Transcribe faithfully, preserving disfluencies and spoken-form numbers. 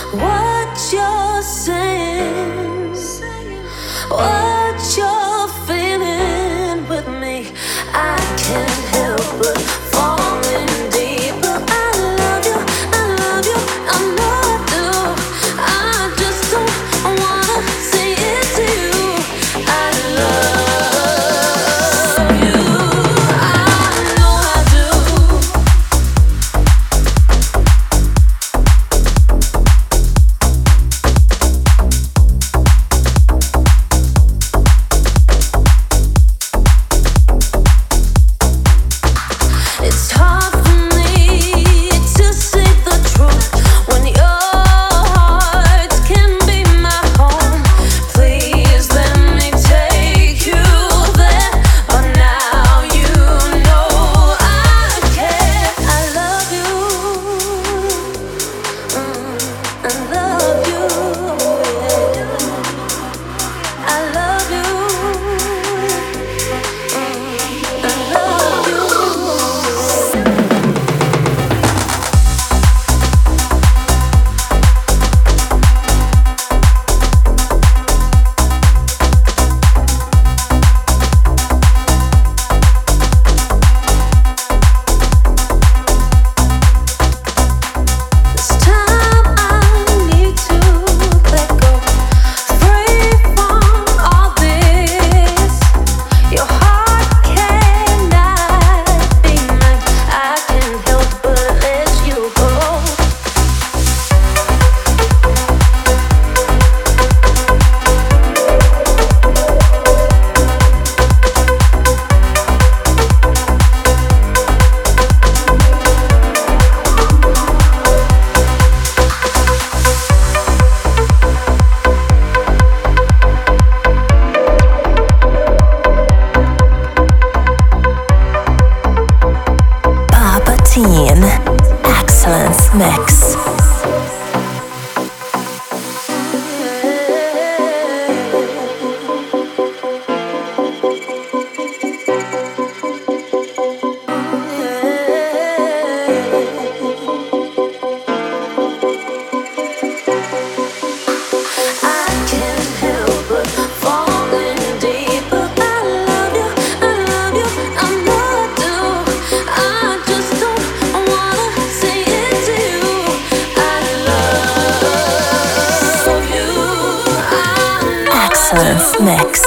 what you're saying, what you're feeling with me. I can't help but falling deeper. I love you, I love you, I know I do. I just don't wanna say it to you. I love you, I know I do. It's hard for me to say the truth when your heart can be my home. Please let me take you there. But now you know I care. I love you, mm, I love you, yeah. I love you, mm, I love you. This time I need to let go, free from all this. Your heart cannot be mine. I can't help but let you go. Papa Teen Excellence Mix. I can't help but falling deeper. I love you, I love you, I know I do. I just don't wanna say it to you. I love you, I know I do. Excellence Mix.